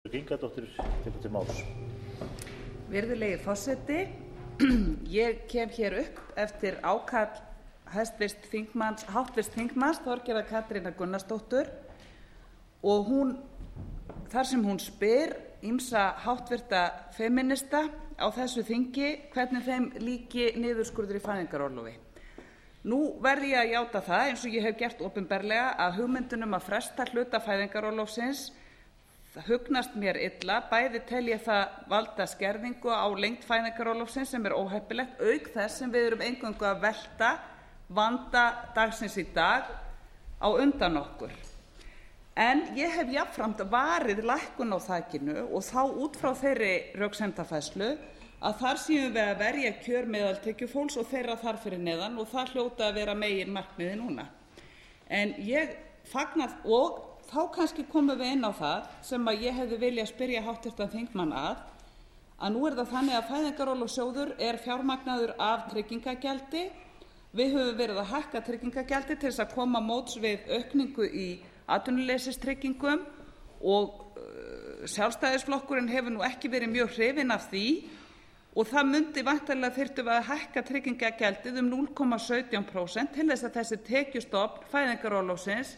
Virðulegi forseti, ég kem hér upp eftir ákall háttvirts þingmanns Þorgerðar Katrínar Gunnarsdóttur og þar sem hún spyr ýmsa háttvirta femínista á þessu þingi hvernig þeim líki niðurskurður í fæðingarorlofi. Nú verð ég að játa það, eins og ég hef gert opinberlega, að hugmyndin að fresta hluta fæðingarorlofsins hugnast mér illa. Bæði tel ég það valda skerðingu á lengd fæðingarorlofsins sem óheppilegt, auk þess sem við erum eingöngu að velta vanda dagsins í dag á undan okkur. En ég hef jafnframt varið lækkun á þakinu og þá út frá þeirri röksemdafærslu að þar séum við að verja kjör meðaltekjufólks og þeirra þar fyrir neðan og það hljóta að vera meginmarkmiðið núna. En ég fagna og þá kannski komum við inn á það sem ég hefði viljað spyrja háttvirtan þingmann að nú það þannig að fæðingarorlofssjóður fjármagnaður af tryggingagjaldi. Við höfum verið að hækka tryggingagjaldi til þess að koma móts við aukningu í atvinnuleysistryggingum og Sjálfstæðisflokkurinn hefur nú ekki verið mjög hrifinn af því og það mundi væntanlega þyrftum við að hækka tryggingagjaldið 0,17% til þess að þessi tekjustofn fæðingarorlofsins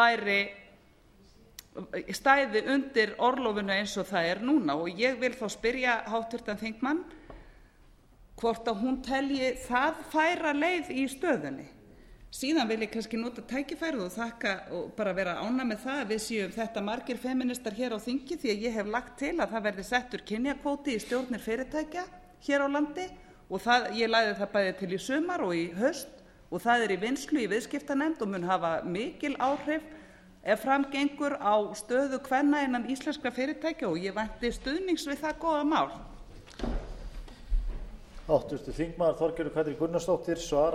stæði undir orlofinu eins og það núna. Og ég vil þá spyrja háttvirtan þingmann hvort að hún telji það færa leið í stöðunni. Síðan vil ég kannski nota tækifærið og þakka og bara vera ánægð með það að við séum þetta margir femínistar hér á þingi, því að ég hef lagt til að það verði settur kynjakvóti í stjórnir fyrirtækja hér á landi og ég lagði það bæði til í sumar og í haust og það í vinnslu í viðskiptanefnd og mun hafa mikil áhrif ef framgengur á stöðu kvenna innan íslenskra fyrirtækja og ég vænti stuðnings við það góða mál. Háttvirtur þingmaður Þorgerður Katrín Gunnarsdóttir svarar